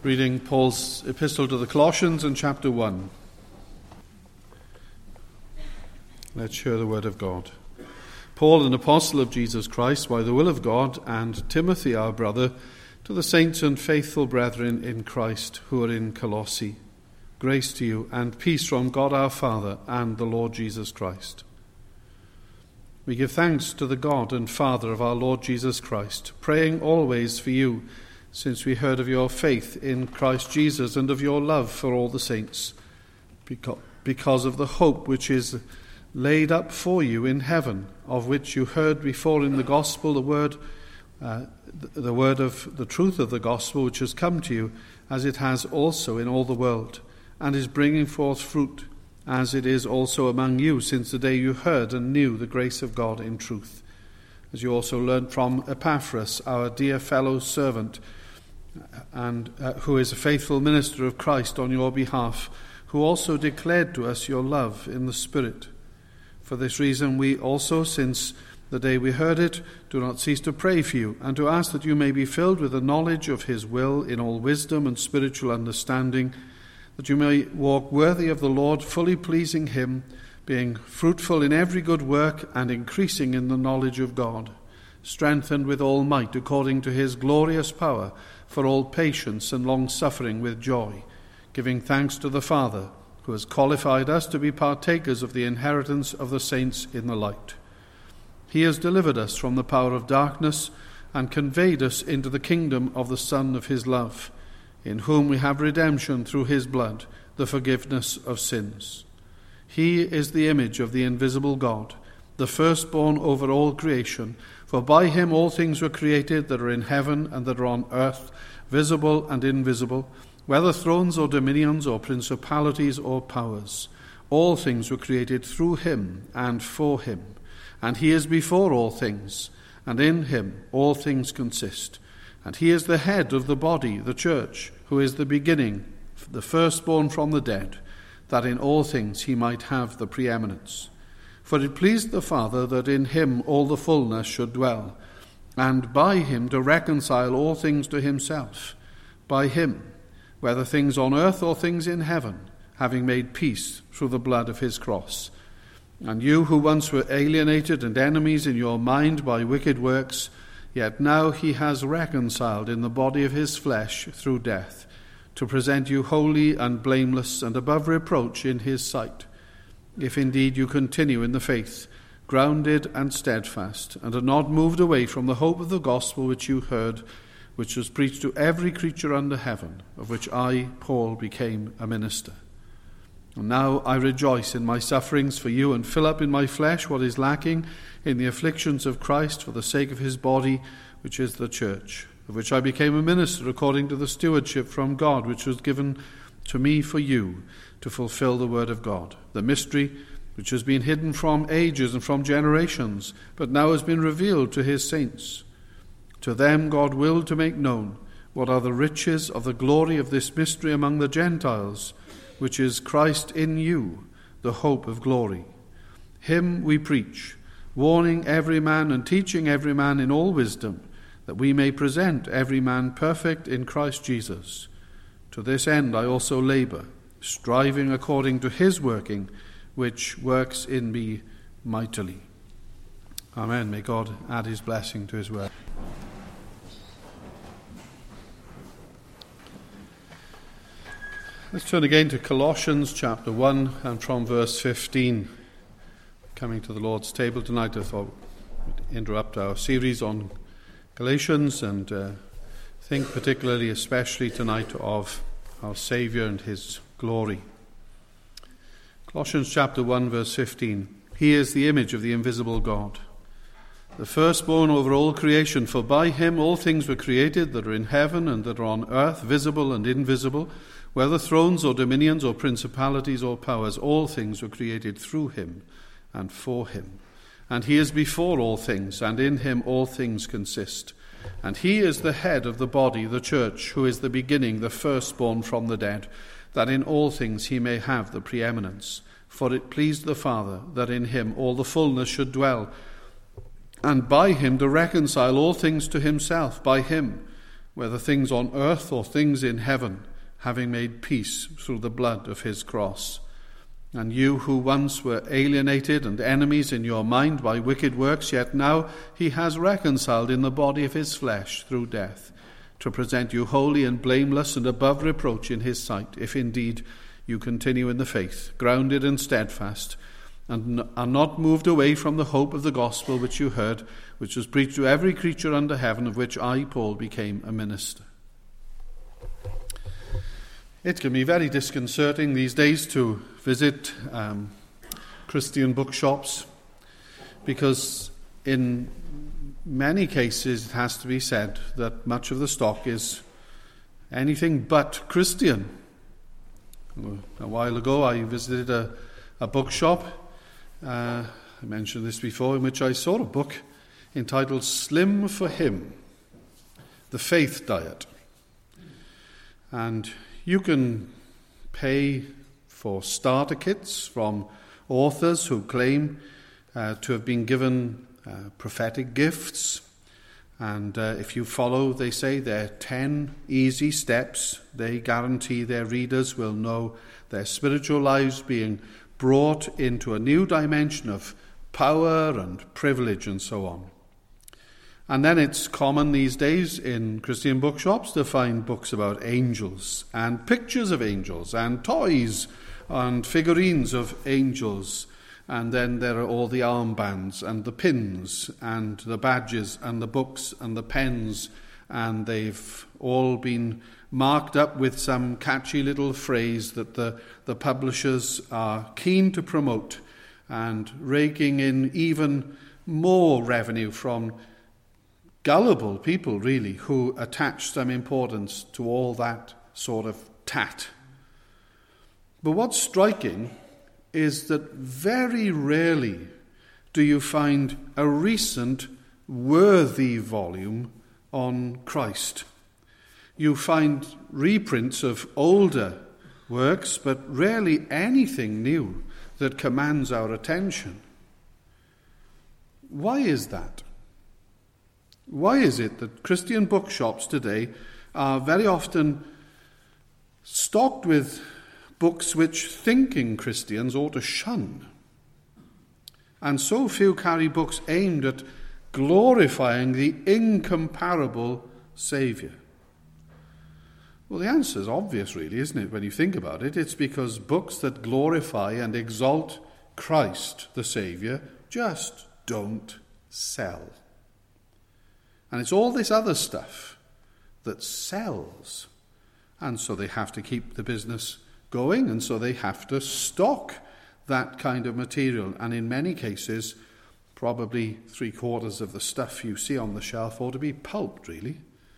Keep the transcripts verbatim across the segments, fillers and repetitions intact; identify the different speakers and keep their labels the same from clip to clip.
Speaker 1: Reading Paul's epistle to the Colossians in chapter one. Let's hear the word of God. Paul, an apostle of Jesus Christ, by the will of God, and Timothy, our brother, to the saints and faithful brethren in Christ who are in Colossae. Grace to you and peace from God our Father and the Lord Jesus Christ. We give thanks to the God and Father of our Lord Jesus Christ, praying always for you, since we heard of your faith in Christ Jesus and of your love for all the saints, because of the hope which is laid up for you in heaven, of which you heard before in the gospel, the word, uh, the word of the truth of the gospel, which has come to you, as it has also in all the world, and is bringing forth fruit, as it is also among you, since the day you heard and knew the grace of God in truth, as you also learned from Epaphras, our dear fellow servant, and uh, who is a faithful minister of Christ on your behalf, who also declared to us your love in the Spirit. For this reason we also, since the day we heard it, do not cease to pray for you, and to ask that you may be filled with the knowledge of his will in all wisdom and spiritual understanding, that you may walk worthy of the Lord, fully pleasing him, being fruitful in every good work and increasing in the knowledge of God, strengthened with all might according to his glorious power, for all patience and long-suffering with joy, giving thanks to the Father, who has qualified us to be partakers of the inheritance of the saints in the light. He has delivered us from the power of darkness and conveyed us into the kingdom of the Son of his love, in whom we have redemption through his blood, the forgiveness of sins. He is the image of the invisible God, the firstborn over all creation, for by him all things were created that are in heaven and that are on earth, visible and invisible, whether thrones or dominions or principalities or powers. All things were created through him and for him, and he is before all things, and in him all things consist. And he is the head of the body, the church, who is the beginning, the firstborn from the dead, that in all things he might have the preeminence. For it pleased the Father that in him all the fullness should dwell, and by him to reconcile all things to himself, by him, whether things on earth or things in heaven, having made peace through the blood of his cross. And you who once were alienated and enemies in your mind by wicked works, yet now he has reconciled in the body of his flesh through death, to present you holy and blameless and above reproach in his sight, if indeed you continue in the faith, grounded and steadfast, and are not moved away from the hope of the gospel which you heard, which was preached to every creature under heaven, of which I, Paul, became a minister. And now I rejoice in my sufferings for you, and fill up in my flesh what is lacking in the afflictions of Christ for the sake of his body, which is the church, of which I became a minister according to the stewardship from God, which was given to me for you, to fulfill the word of God, the mystery which has been hidden from ages and from generations, but now has been revealed to his saints. To them God willed to make known what are the riches of the glory of this mystery among the Gentiles, which is Christ in you, the hope of glory. Him we preach, warning every man and teaching every man in all wisdom, that we may present every man perfect in Christ Jesus. To this end I also labor, striving according to his working, which works in me mightily. Amen. May God add his blessing to his word. Let's turn again to Colossians chapter one and from verse fifteen. Coming to the Lord's table tonight, I thought we'd interrupt our series on Galatians and uh, think particularly, especially tonight, of our Saviour and his glory. Colossians chapter one, verse fifteen. He is the image of the invisible God, the firstborn over all creation, for by him all things were created that are in heaven and that are on earth, visible and invisible, whether thrones or dominions or principalities or powers. All things were created through him and for him. And he is before all things, and in him all things consist. And he is the head of the body, the church, who is the beginning, the firstborn from the dead, that in all things he may have the preeminence. For it pleased the Father that in him all the fullness should dwell, and by him to reconcile all things to himself, by him, whether things on earth or things in heaven, having made peace through the blood of his cross. And you who once were alienated and enemies in your mind by wicked works, yet now he has reconciled in the body of his flesh through death, to present you holy and blameless and above reproach in his sight, if indeed you continue in the faith, grounded and steadfast, and are not moved away from the hope of the gospel which you heard, which was preached to every creature under heaven, of which I, Paul, became a minister. It can be very disconcerting these days to visit um, Christian bookshops, because in many cases it has to be said that much of the stock is anything but Christian. A while ago I visited a, a bookshop, uh, I mentioned this before, in which I saw a book entitled Slim for Him, The Faith Diet. And you can pay for starter kits from authors who claim uh, to have been given uh, prophetic gifts. And uh, if you follow, they say, their ten easy steps, they guarantee their readers will know their spiritual lives being brought into a new dimension of power and privilege and so on. And then it's common these days in Christian bookshops to find books about angels and pictures of angels and toys and figurines of angels. And then there are all the armbands and the pins and the badges and the books and the pens, and they've all been marked up with some catchy little phrase that the, the publishers are keen to promote, and raking in even more revenue from gullible people, really, who attach some importance to all that sort of tat. But what's striking is that very rarely do you find a recent worthy volume on Christ. You find reprints of older works, but rarely anything new that commands our attention. Why is that? Why is it that Christian bookshops today are very often stocked with books which thinking Christians ought to shun, and so few carry books aimed at glorifying the incomparable Saviour? Well, the answer is obvious, really, isn't it, when you think about it? It's because books that glorify and exalt Christ, the Saviour, just don't sell. And it's all this other stuff that sells. And so they have to keep the business going, and so they have to stock that kind of material. And in many cases, probably three quarters of the stuff you see on the shelf ought to be pulped, really.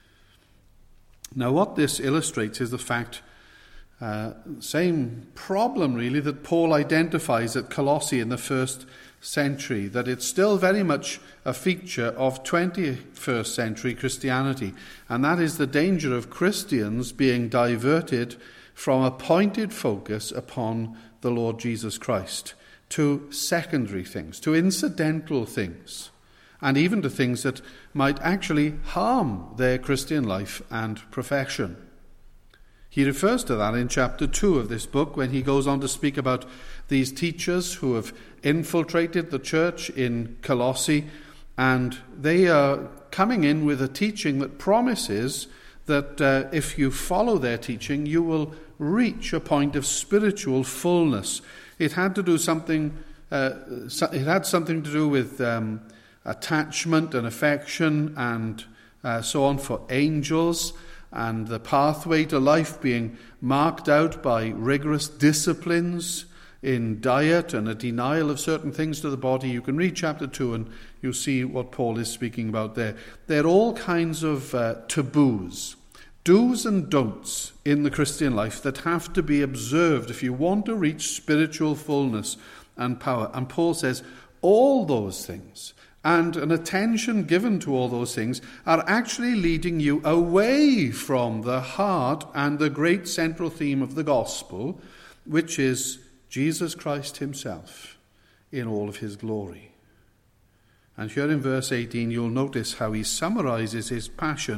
Speaker 1: Now, what this illustrates is the fact, uh, same problem, really, that Paul identifies at Colossae in the first century, that it's still very much a feature of twenty-first century Christianity, and that is the danger of Christians being diverted from a pointed focus upon the Lord Jesus Christ to secondary things, to incidental things, and even to things that might actually harm their Christian life and profession. He refers to that in chapter two of this book when he goes on to speak about these teachers who have infiltrated the church in Colossae, and they are coming in with a teaching that promises that uh, if you follow their teaching, you will reach a point of spiritual fullness. It had to do something. Uh, it had something to do with um, attachment and affection and uh, so on for angels, and the pathway to life being marked out by rigorous disciplines in diet and a denial of certain things to the body. You can read chapter two and you'll see what Paul is speaking about there. There are all kinds of uh, taboos, do's and don'ts in the Christian life that have to be observed if you want to reach spiritual fullness and power. And Paul says all those things and an attention given to all those things are actually leading you away from the heart and the great central theme of the gospel, which is Jesus Christ himself in all of his glory. And here in verse eighteen, you'll notice how he summarizes his passion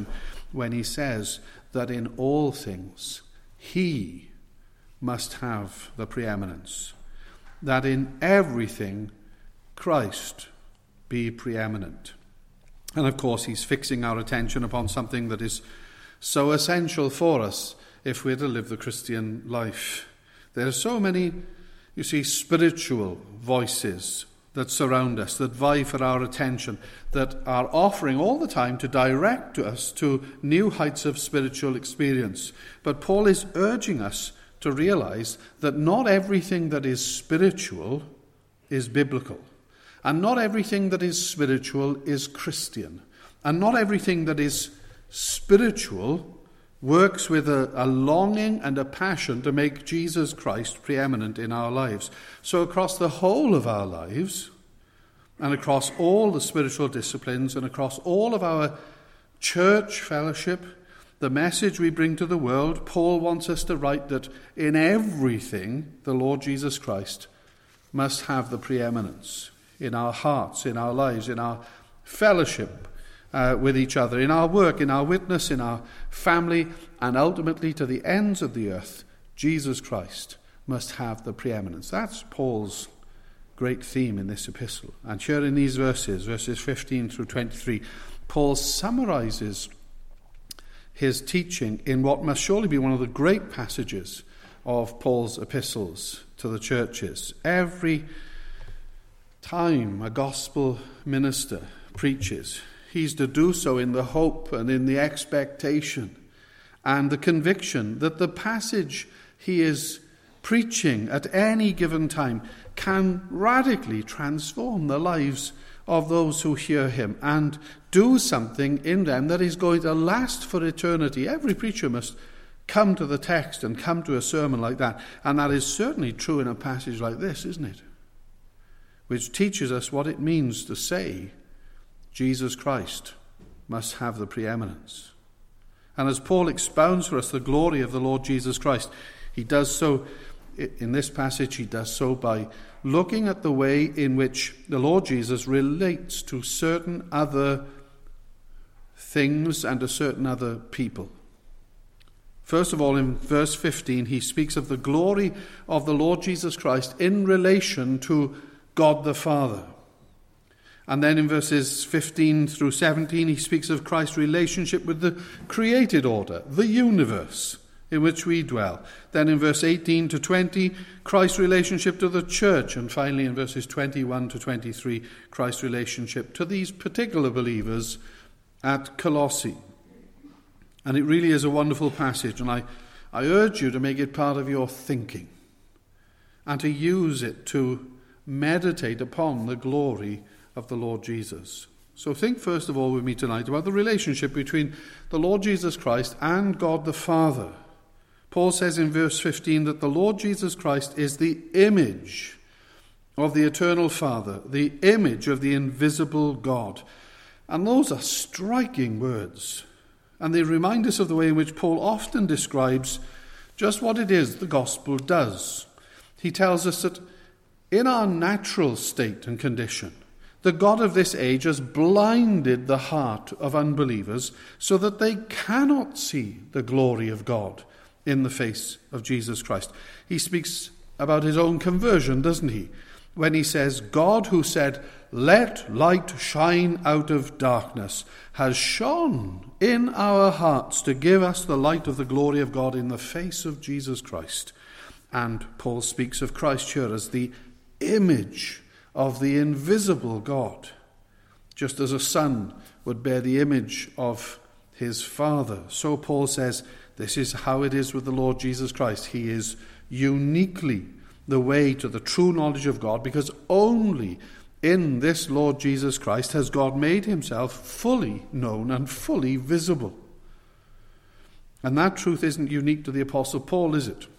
Speaker 1: when he says that in all things he must have the preeminence, that in everything Christ be preeminent. And of course, he's fixing our attention upon something that is so essential for us if we're to live the Christian life. There are so many, you see, spiritual voices that surround us, that vie for our attention, that are offering all the time to direct us to new heights of spiritual experience. But Paul is urging us to realize that not everything that is spiritual is biblical. And not everything that is spiritual is Christian. And not everything that is spiritual works with a, a longing and a passion to make Jesus Christ preeminent in our lives. So across the whole of our lives, and across all the spiritual disciplines, and across all of our church fellowship, the message we bring to the world, Paul wants us to write that in everything the Lord Jesus Christ must have the preeminence. In our hearts, in our lives, in our fellowship uh, with each other, in our work, in our witness, in our family, and ultimately to the ends of the earth, Jesus Christ must have the preeminence. That's Paul's great theme in this epistle. And here in these verses, verses fifteen through twenty-three, Paul summarizes his teaching in what must surely be one of the great passages of Paul's epistles to the churches. Every time a gospel minister preaches, he's to do so in the hope and in the expectation and the conviction that the passage he is preaching at any given time can radically transform the lives of those who hear him and do something in them that is going to last for eternity. Every preacher must come to the text and come to a sermon like that, and that is certainly true in a passage like this, isn't it? Which teaches us what it means to say Jesus Christ must have the preeminence. And as Paul expounds for us the glory of the Lord Jesus Christ, he does so, in this passage, he does so by looking at the way in which the Lord Jesus relates to certain other things and to certain other people. First of all, in verse fifteen, he speaks of the glory of the Lord Jesus Christ in relation to God the Father. And then in verses fifteen through seventeen, he speaks of Christ's relationship with the created order, the universe in which we dwell. Then in verse eighteen to twenty, Christ's relationship to the church. And finally in verses twenty-one to twenty-three, Christ's relationship to these particular believers at Colossae. And it really is a wonderful passage, and I, I urge you to make it part of your thinking and to use it to meditate upon the glory of the Lord Jesus. So think first of all with me tonight about the relationship between the Lord Jesus Christ and God the Father. Paul says in verse fifteen that the Lord Jesus Christ is the image of the eternal Father, the image of the invisible God. And those are striking words. And they remind us of the way in which Paul often describes just what it is the gospel does. He tells us that in our natural state and condition, the God of this age has blinded the heart of unbelievers so that they cannot see the glory of God in the face of Jesus Christ. He speaks about his own conversion, doesn't he? When he says, God who said, "Let light shine out of darkness," has shone in our hearts to give us the light of the glory of God in the face of Jesus Christ. And Paul speaks of Christ here as the image of the invisible God, just as a son would bear the image of his father. So Paul says, this is how it is with the Lord Jesus Christ. He is uniquely the way to the true knowledge of God, because only in this Lord Jesus Christ has God made himself fully known and fully visible. And that truth isn't unique to the Apostle Paul, is it?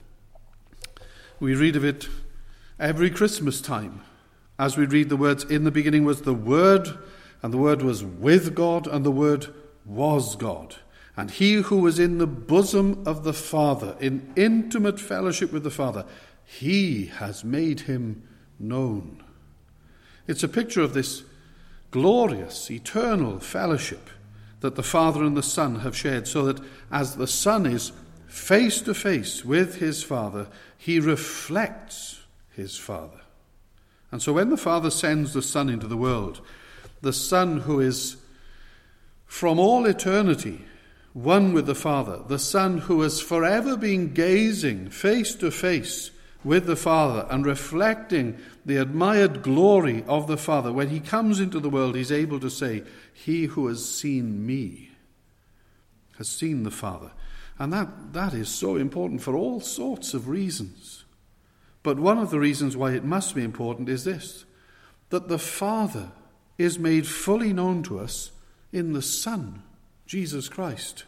Speaker 1: We read of it every Christmas time, as we read the words, "In the beginning was the Word, and the Word was with God, and the Word was God. And he who was in the bosom of the Father, in intimate fellowship with the Father, he has made him known." It's a picture of this glorious, eternal fellowship that the Father and the Son have shared, so that as the Son is face to face with his Father, he reflects his Father. And so when the Father sends the Son into the world, the Son who is from all eternity one with the Father, the Son who has forever been gazing face to face with the Father and reflecting the admired glory of the Father, when he comes into the world, he's able to say, "He who has seen me has seen the Father." And that, that is so important for all sorts of reasons. But one of the reasons why it must be important is this, that the Father is made fully known to us in the Son, Jesus Christ.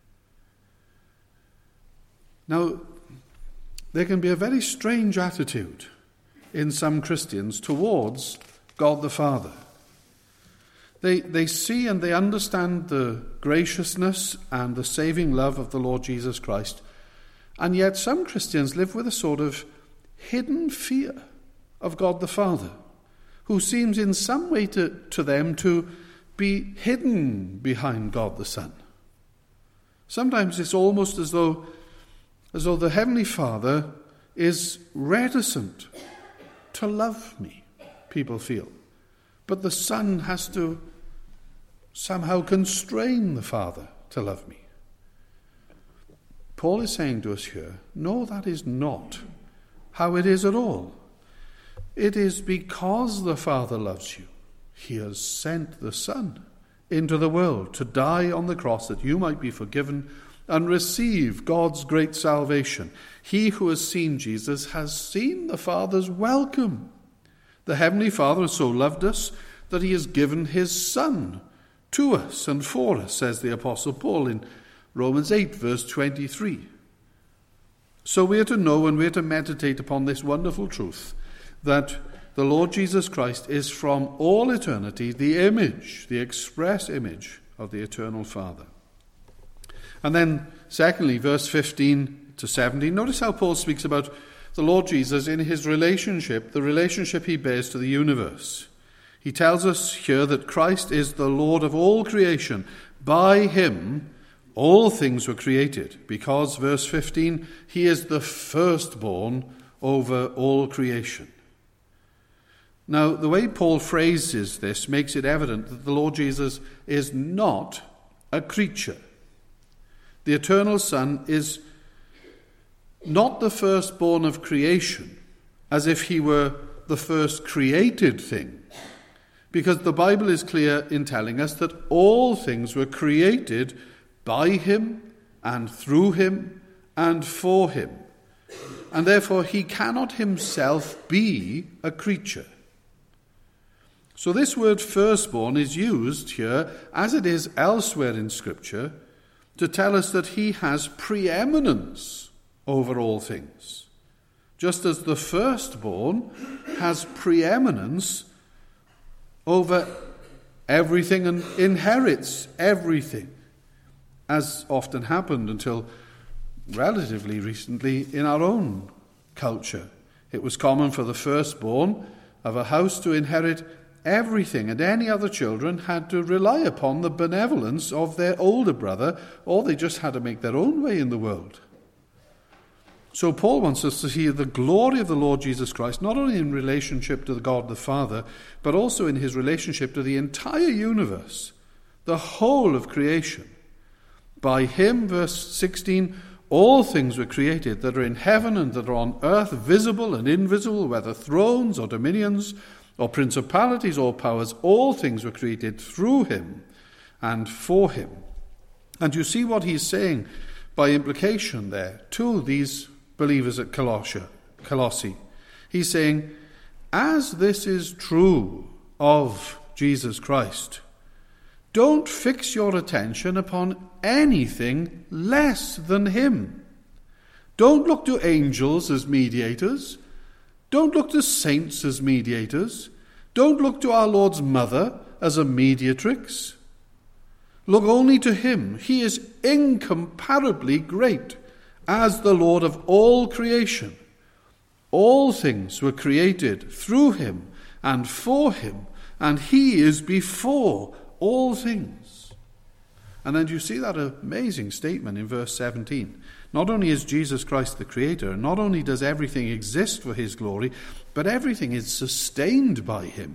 Speaker 1: Now, there can be a very strange attitude in some Christians towards God the Father. They, they see and they understand the graciousness and the saving love of the Lord Jesus Christ, and yet some Christians live with a sort of hidden fear of God the Father, who seems in some way to, to them to be hidden behind God the Son. Sometimes it's almost as though, as though the Heavenly Father is reticent to love me, people feel. But the Son has to somehow constrain the Father to love me. Paul is saying to us here, no, that is not how it is at all. It is because the Father loves you, he has sent the Son into the world to die on the cross that you might be forgiven and receive God's great salvation. He who has seen Jesus has seen the Father's welcome. The Heavenly Father has so loved us that he has given his Son to us and for us, says the Apostle Paul in Romans eight, verse twenty-three. So we are to know and we are to meditate upon this wonderful truth, that the Lord Jesus Christ is from all eternity the image, the express image of the eternal Father. And then, secondly, verse fifteen to seventeen, notice how Paul speaks about the Lord Jesus in his relationship, the relationship he bears to the universe. He tells us here that Christ is the Lord of all creation. By him all things were created, because, verse fifteen, he is the firstborn over all creation. Now, the way Paul phrases this makes it evident that the Lord Jesus is not a creature. The eternal Son is not the firstborn of creation, as if he were the first created thing, because the Bible is clear in telling us that all things were created by him and through him and for him, and therefore he cannot himself be a creature. So this word firstborn is used here, as it is elsewhere in Scripture, to tell us that he has preeminence over all things, just as the firstborn has preeminence over everything and inherits everything, as often happened until relatively recently in our own culture. It was common for the firstborn of a house to inherit everything, and any other children had to rely upon the benevolence of their older brother, or they just had to make their own way in the world. So Paul wants us to see the glory of the Lord Jesus Christ, not only in relationship to God the Father, but also in his relationship to the entire universe, the whole of creation. By him, verse sixteen, all things were created that are in heaven and that are on earth, visible and invisible, whether thrones or dominions or principalities or powers. All things were created through him and for him. And you see what he's saying by implication there to these believers at Colossia, Colossae. He's saying, as this is true of Jesus Christ, don't fix your attention upon anything less than him. Don't look to angels as mediators. Don't look to saints as mediators. Don't look to our Lord's mother as a mediatrix. Look only to him. He is incomparably great as the Lord of all creation. All things were created through him and for him, and he is before all things. And then you see that amazing statement in verse seventeen. Not only is Jesus Christ the Creator, not only does everything exist for his glory, but everything is sustained by him.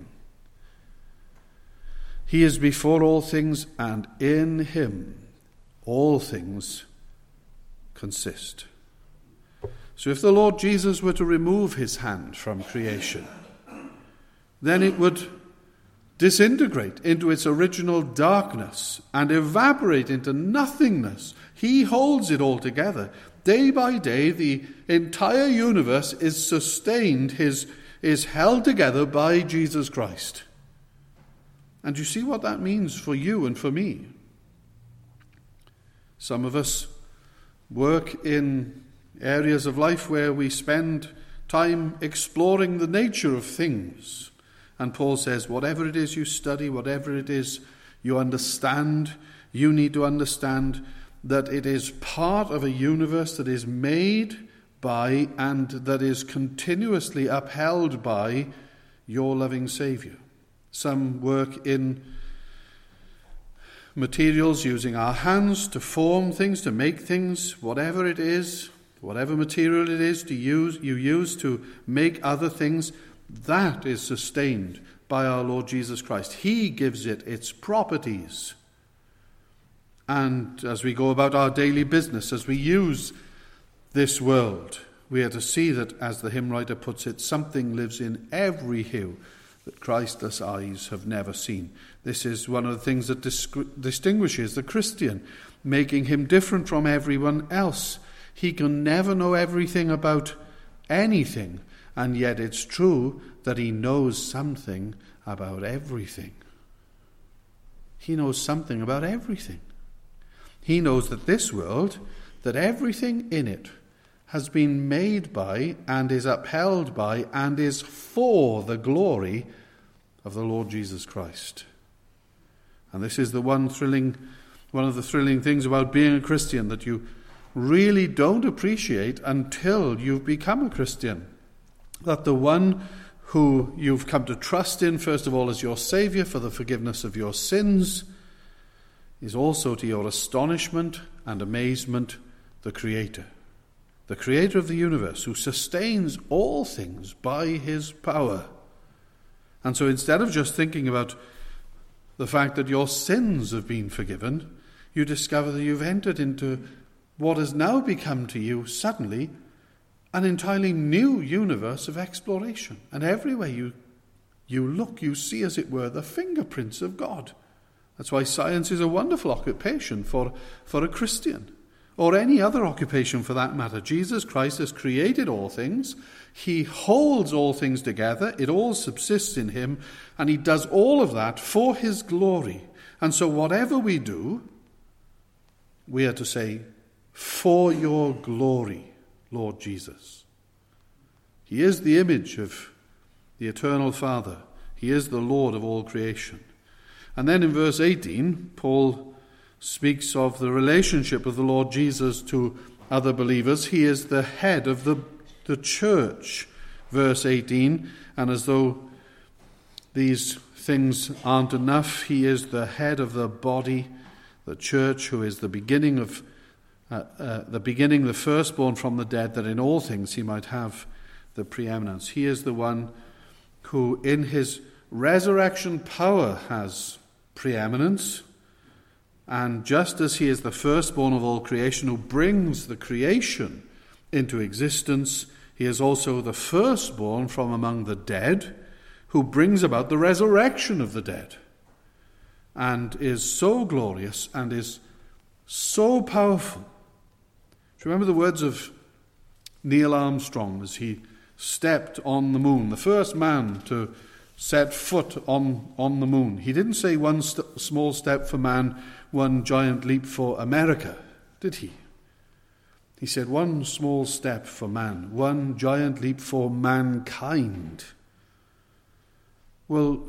Speaker 1: He is before all things, and in him all things consist. So if the Lord Jesus were to remove his hand from creation, then it would disintegrate into its original darkness and evaporate into nothingness. He holds it all together. Day by day, the entire universe is sustained, is, is held together by Jesus Christ. And you see what that means for you and for me. Some of us work in areas of life where we spend time exploring the nature of things. And Paul says, whatever it is you study, whatever it is you understand, you need to understand that it is part of a universe that is made by and that is continuously upheld by your loving Saviour. Some work in materials using our hands to form things, to make things, whatever it is, whatever material it is to use, you use to make other things. That is sustained by our Lord Jesus Christ. He gives it its properties. And as we go about our daily business, as we use this world, we are to see that, as the hymn writer puts it, something lives in every hue that Christless eyes have never seen. This is one of the things that disc- distinguishes the Christian, making him different from everyone else. He can never know everything about anything, and yet it's true that he knows something about everything. He knows something about everything. He knows that this world, that everything in it has been made by and is upheld by and is for the glory of the Lord Jesus Christ. And this is the one thrilling, one of the thrilling things about being a Christian that you really don't appreciate until you've become a Christian. That the one who you've come to trust in, first of all, as your Saviour for the forgiveness of your sins, is also, to your astonishment and amazement, the Creator. The Creator of the universe, who sustains all things by his power. And so instead of just thinking about the fact that your sins have been forgiven, you discover that you've entered into what has now become to you suddenly an entirely new universe of exploration. And everywhere you, you look, you see, as it were, the fingerprints of God. That's why science is a wonderful occupation for, for a Christian, or any other occupation for that matter. Jesus Christ has created all things. He holds all things together. It all subsists in him, and he does all of that for his glory. And so whatever we do, we are to say, for your glory, Lord Jesus. He is the image of the eternal Father. He is the Lord of all creation. And then in verse eighteen, Paul speaks of the relationship of the Lord Jesus to other believers. He is the head of the, the church, verse eighteen. And as though these things aren't enough, he is the head of the body, the church, who is the beginning of uh, uh, the beginning, the firstborn from the dead, that in all things he might have the preeminence. He is the one who in his resurrection power has preeminence. And just as he is the firstborn of all creation, who brings the creation into existence, he is also the firstborn from among the dead, who brings about the resurrection of the dead, and is so glorious and is so powerful. Do you remember the words of Neil Armstrong as he stepped on the moon, the first man to set foot on, on the moon? He didn't say one st- small step for man, one giant leap for America, did he? He said one small step for man, one giant leap for mankind. Well,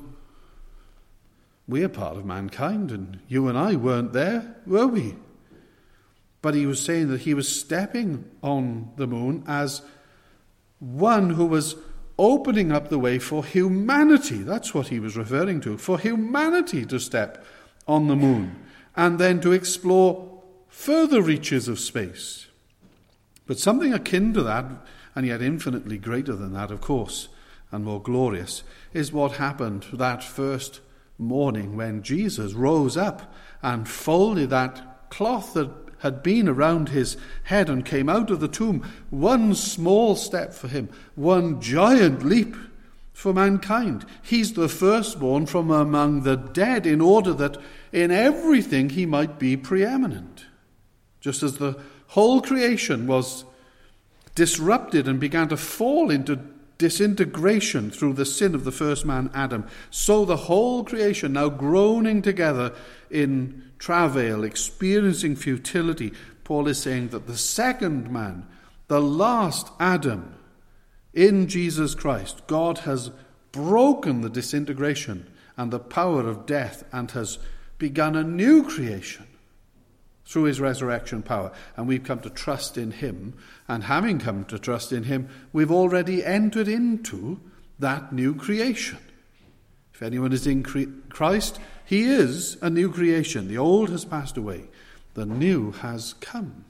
Speaker 1: we are part of mankind, and you and I weren't there, were we? But he was saying that he was stepping on the moon as one who was opening up the way for humanity. That's what he was referring to, for humanity to step on the moon. and then to explore further reaches of space. But something akin to that, and yet infinitely greater than that, of course, and more glorious, is what happened that first morning when Jesus rose up and folded that cloth that had been around his head and came out of the tomb. One small step for him, one giant leap for mankind. He's the firstborn from among the dead, in order that in everything he might be preeminent. Just as the whole creation was disrupted and began to fall into disintegration through the sin of the first man, Adam, so the whole creation, now groaning together in travail, experiencing futility, Paul is saying that the second man, the last Adam, in Jesus Christ, God has broken the disintegration and the power of death and has begun a new creation through his resurrection power. And we've come to trust in him, and having come to trust in him, we've already entered into that new creation. If anyone is in Christ, he is a new creation. The old has passed away, the new has come.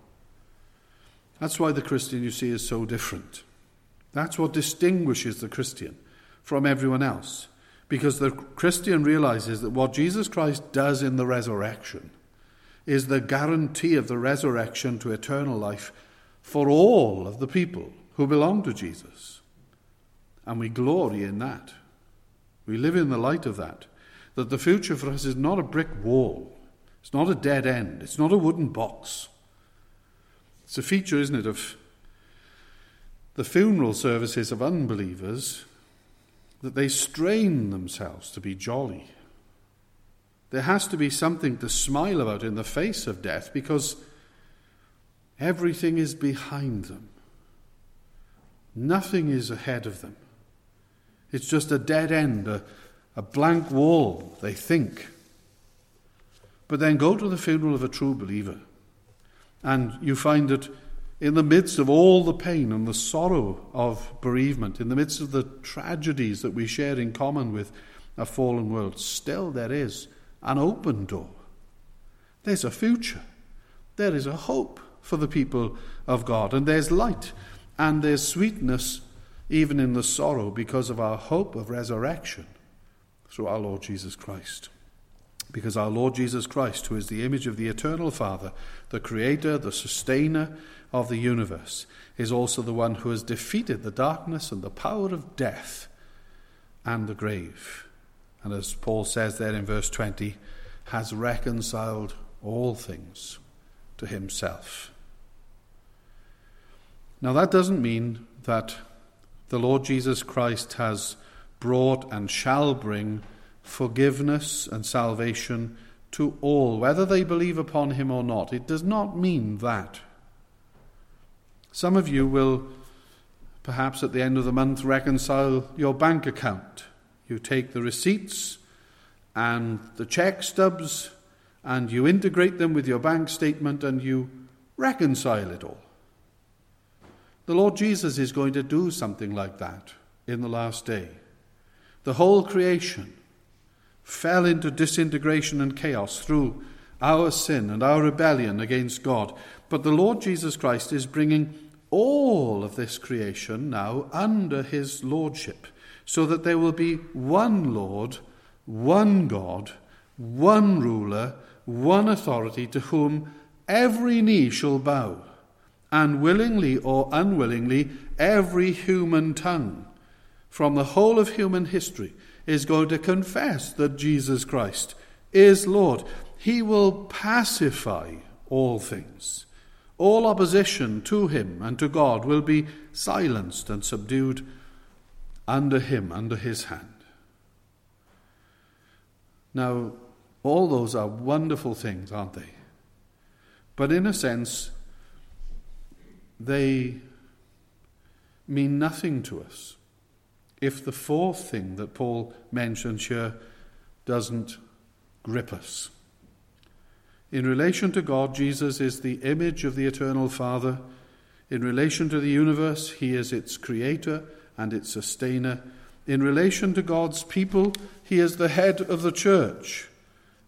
Speaker 1: That's why the Christian, you see, is so different. That's what distinguishes the Christian from everyone else, because the Christian realizes that what Jesus Christ does in the resurrection is the guarantee of the resurrection to eternal life for all of the people who belong to Jesus. And we glory in that. We live in the light of that, that the future for us is not a brick wall. It's not a dead end. It's not a wooden box. It's a feature, isn't it, of the funeral services of unbelievers, that they strain themselves to be jolly. There has to be something to smile about in the face of death, because everything is behind them. Nothing is ahead of them. It's just a dead end, a, a blank wall, they think. But then go to the funeral of a true believer, and you find that in the midst of all the pain and the sorrow of bereavement, in the midst of the tragedies that we share in common with a fallen world, still there is an open door. There's a future. There is a hope for the people of God. And there's light and there's sweetness even in the sorrow, because of our hope of resurrection through our Lord Jesus Christ. Because our Lord Jesus Christ, who is the image of the eternal Father, the creator, the sustainer of the universe, is also the one who has defeated the darkness and the power of death and the grave. And as Paul says there in verse twenty, has reconciled all things to himself. Now that doesn't mean that the Lord Jesus Christ has brought and shall bring forgiveness and salvation to all, whether they believe upon him or not. It does not mean that. Some of you will perhaps at the end of the month reconcile your bank account. You take the receipts and the check stubs and you integrate them with your bank statement and you reconcile it all. The Lord Jesus is going to do something like that in the last day. The whole creation fell into disintegration and chaos through our sin and our rebellion against God. But the Lord Jesus Christ is bringing all of this creation now under his lordship, so that there will be one Lord, one God, one ruler, one authority to whom every knee shall bow, and willingly or unwillingly every human tongue from the whole of human history is going to confess that Jesus Christ is Lord. He will pacify all things. All opposition to him and to God will be silenced and subdued under him, under his hand. Now, all those are wonderful things, aren't they? But in a sense, they mean nothing to us if the fourth thing that Paul mentions here doesn't grip us. In relation to God, Jesus is the image of the eternal Father. In relation to the universe, he is its creator and its sustainer. In relation to God's people, he is the head of the church.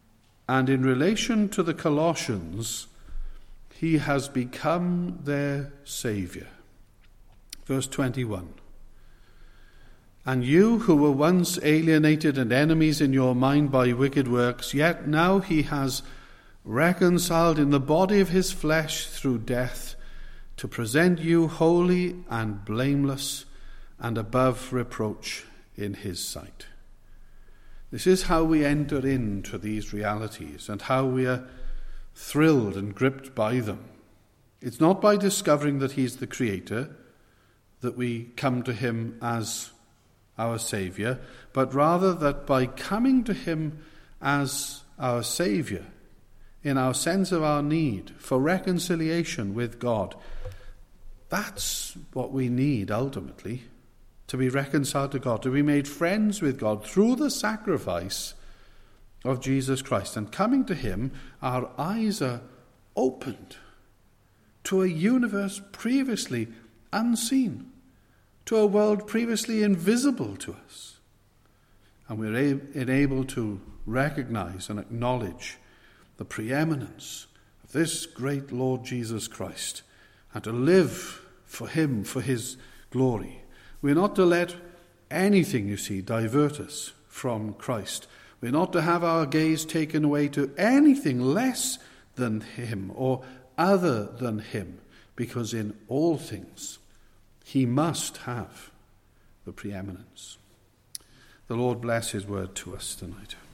Speaker 1: And in relation to the Colossians, he has become their Saviour. Verse twenty-one. And you who were once alienated and enemies in your mind by wicked works, yet now he has reconciled in the body of his flesh through death, to present you holy and blameless and above reproach in his sight. This is how we enter into these realities and how we are thrilled and gripped by them. It's not by discovering that he's the Creator that we come to him as our Saviour, but rather that by coming to him as our Saviour, in our sense of our need for reconciliation with God, that's what we need ultimately, to be reconciled to God, to be made friends with God through the sacrifice of Jesus Christ. And coming to him, our eyes are opened to a universe previously unseen, to a world previously invisible to us. And we're enabled to recognize and acknowledge the preeminence of this great Lord Jesus Christ, and to live for him, for his glory. We're not to let anything, you see, divert us from Christ. We're not to have our gaze taken away to anything less than him or other than him, because in all things he must have the preeminence. The Lord bless his word to us tonight.